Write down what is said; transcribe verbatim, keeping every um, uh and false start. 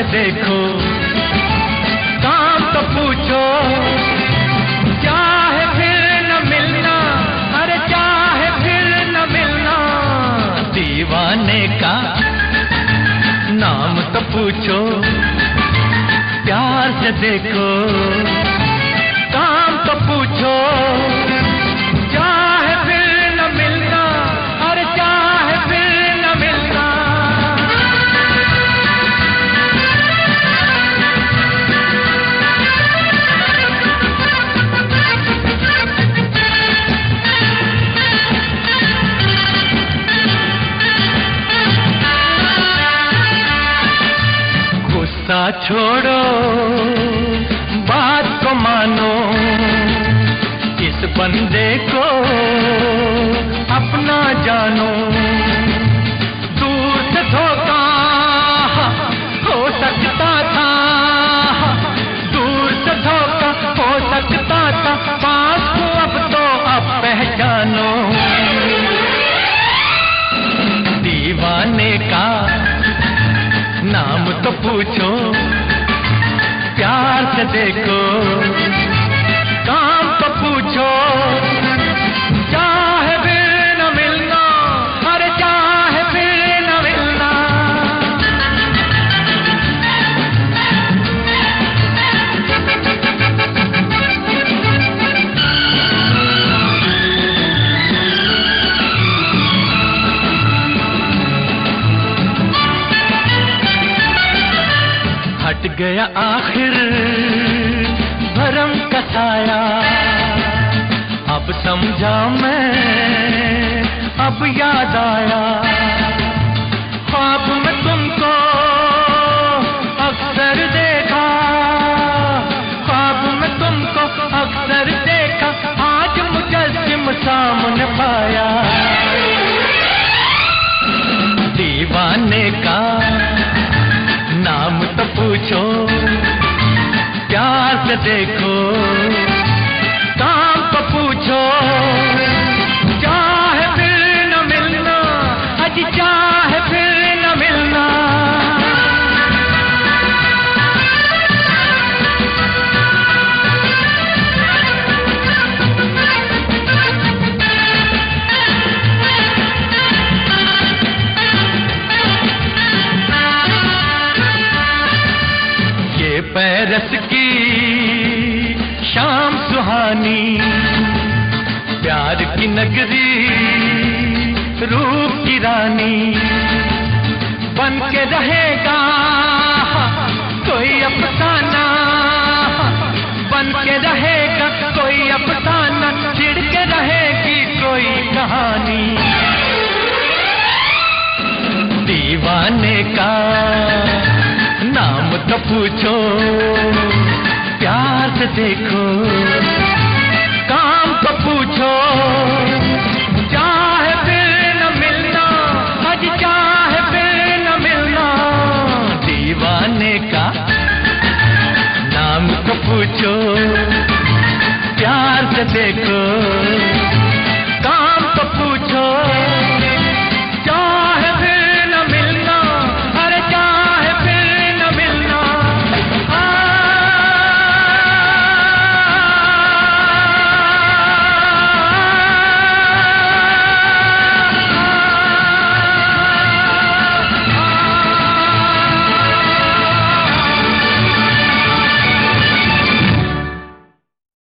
देखो, काम तो पूछो, चाहे फिर न मिलना, अरे चाहे फिर न मिलना। दीवाने का नाम तो पूछो, प्यार से देखो, काम तो पूछो, चाहे फिर न मिलना, अरे चाहे फिर न मिलना। गुस्सा छोड़ो, बात को मानो, इस बंदे को अपना जानो। दूर से धोखा हो सकता था, दूर से धोखा हो सकता था, पास को अब तो अब पहचानो। दीवाने का नाम तो पूछो, प्यार से देखो, काम तो पूछो, चाहे फिर न मिलना, अरे चाहे फिर न मिलना। हट गया आखिर भरम का साया, अब समझा मैं, अब याद आया। ख्वाब में तुमको अक्सर देखा, ख्वाब में तुमको अक्सर देखा, आज मुजस्सिम सामने पाया। दीवाने का नाम तो पूछो, प्यार से देखो, काम तो पूछो, चाहे फिर न मिलना, अजी चाहे फिर न मिलना। पैरस की शाम सुहानी, प्यार की नगरी, रूप की रानी, बन के रहेगा कोई अफसाना, बन के रहेगा कोई अफसाना, छिड़ के रहेगी कोई कहानी। दीवाने का नाम तो पूछो, प्यार से देखो,